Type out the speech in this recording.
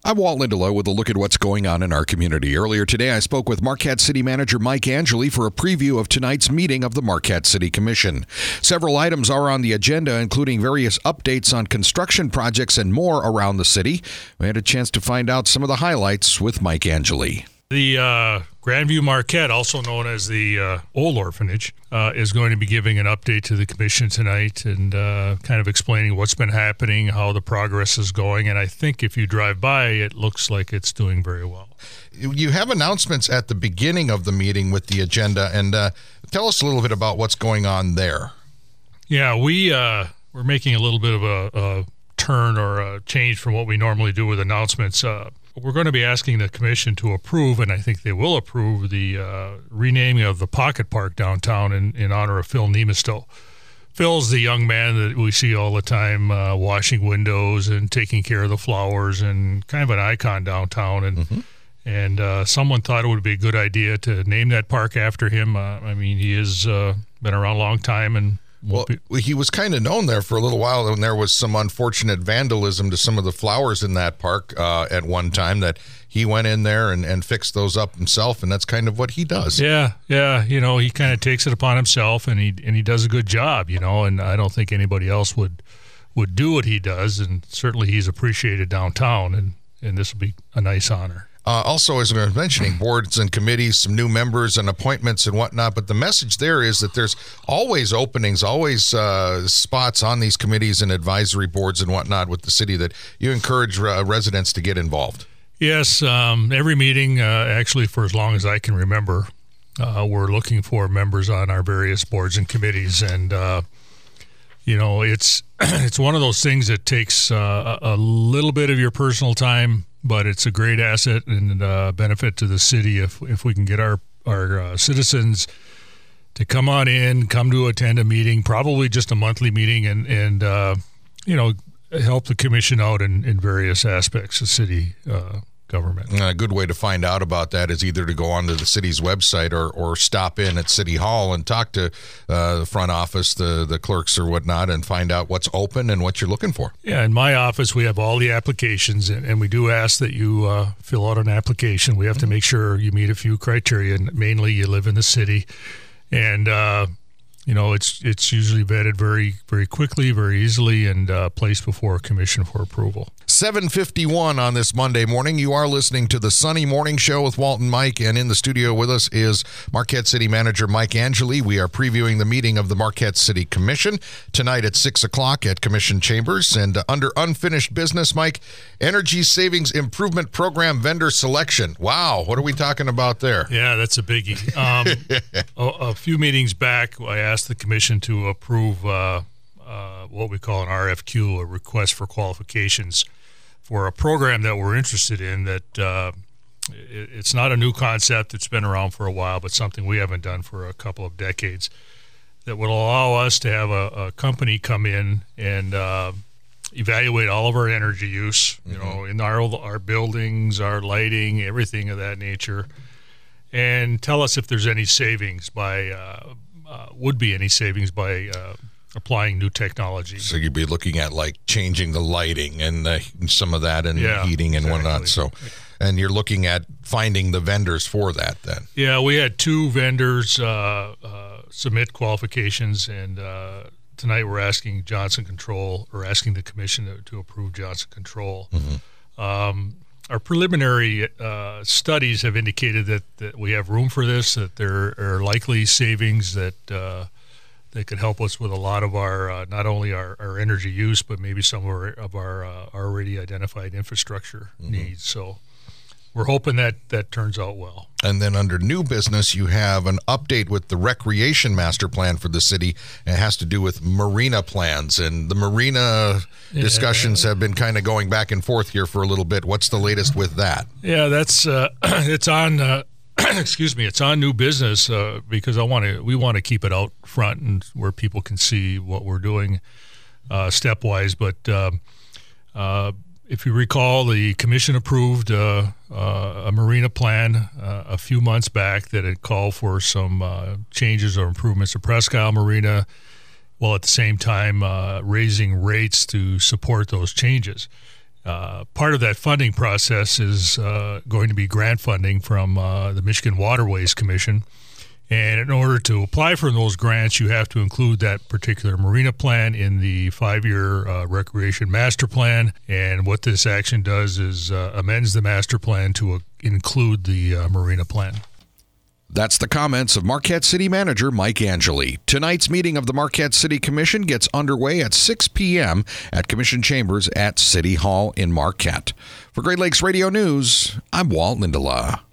I'm Walt Lindelof with a look at what's going on in our community. Earlier today, I spoke with Marquette City Manager Mike Angeli for a preview of tonight's meeting of the Marquette City Commission. Several items are on the agenda, including various updates on construction projects and more around the city. We had a chance to find out some of the highlights with Mike Angeli. The Grandview Marquette, also known as the Old Orphanage, is going to be giving an update to the commission tonight and kind of explaining what's been happening, how the progress is going. And I think if you drive by, it looks like it's doing very well. You have announcements at the beginning of the meeting with the agenda, and tell us a little bit about what's going on there. Yeah, we're making a little bit of a turn or a change from what we normally do with announcements. We're going to be asking the commission to approve, and I think they will approve, the renaming of the Pocket Park downtown in honor of Phil Niemisto. Phil's the young man that we see all the time washing windows and taking care of the flowers, and kind of an icon downtown. And someone thought it would be a good idea to name that park after him. I mean, he has been around a long time, and well, he was kind of known there for a little while, and there was some unfortunate vandalism to some of the flowers in that park at one time that he went in there and fixed those up himself, and that's kind of what he does. Yeah, you know, he kind of takes it upon himself, and he does a good job, you know, and I don't think anybody else would do what he does, and certainly he's appreciated downtown, and this will be a nice honor. Also, as I was mentioning, boards and committees, some new members and appointments and whatnot, but the message there is that there's always openings, always spots on these committees and advisory boards and whatnot with the city that you encourage residents to get involved. Yes, every meeting, actually for as long as I can remember, we're looking for members on our various boards and committees, and you know, it's one of those things that takes a little bit of your personal time, but it's a great asset and benefit to the city if we can get our citizens to come on in, come to attend a meeting, probably just a monthly meeting, and you know, help the commission out in various aspects of city government. A good way to find out about that is either to go onto the city's website or stop in at City Hall and talk to the front office, the clerks or whatnot, and find out what's open and what you're looking for. Yeah, in my office, we have all the applications, and we do ask that you fill out an application. We have to make sure you meet a few criteria, and mainly you live in the city. And you know, it's usually vetted very, very quickly, very easily, and placed before a commission for approval. 7:51 on this Monday morning. You are listening to the Sunny Morning Show with Walt and Mike, and in the studio with us is Marquette City Manager Mike Angeli. We are previewing the meeting of the Marquette City Commission tonight at 6 o'clock at Commission Chambers. And under unfinished business, Mike, Energy Savings Improvement Program vendor selection. Wow, what are we talking about there? Yeah, that's a biggie. A few meetings back, I asked the commission to approve what we call an RFQ, a request for qualifications, for a program that we're interested in. That it's not a new concept; it's been around for a while, but something we haven't done for a couple of decades. That would allow us to have a company come in and evaluate all of our energy use, you know, in our buildings, our lighting, everything of that nature, and tell us if there's any savings would be any savings by applying new technology. So you'd be looking at like changing the lighting and some of that, and heating and whatnot. So, and you're looking at finding the vendors for that then. Yeah, we had two vendors submit qualifications, and tonight we're asking Johnson Control, or asking the commission to approve Johnson Control. Our preliminary studies have indicated that we have room for this, that there are likely savings that could help us with a lot of our, not only our energy use, but maybe some of our already identified infrastructure needs. So we're hoping that turns out well. And then under new business, you have an update with the recreation master plan for the city. It has to do with marina plans, and the marina discussions have been kind of going back and forth here for a little bit. What's the latest with that? Yeah, that's it's on. Excuse me, it's on new business because we want to keep it out front and where people can see what we're doing stepwise. But if you recall, the commission approved a marina plan a few months back that had called for some changes or improvements to Presque Isle Marina, while at the same time raising rates to support those changes. Part of that funding process is going to be grant funding from the Michigan Waterways Commission. And in order to apply for those grants, you have to include that particular marina plan in the 5-year recreation master plan. And what this action does is amends the master plan to include the marina plan. That's the comments of Marquette City Manager Mike Angeli. Tonight's meeting of the Marquette City Commission gets underway at 6 p.m. at Commission Chambers at City Hall in Marquette. For Great Lakes Radio News, I'm Walt Lindela.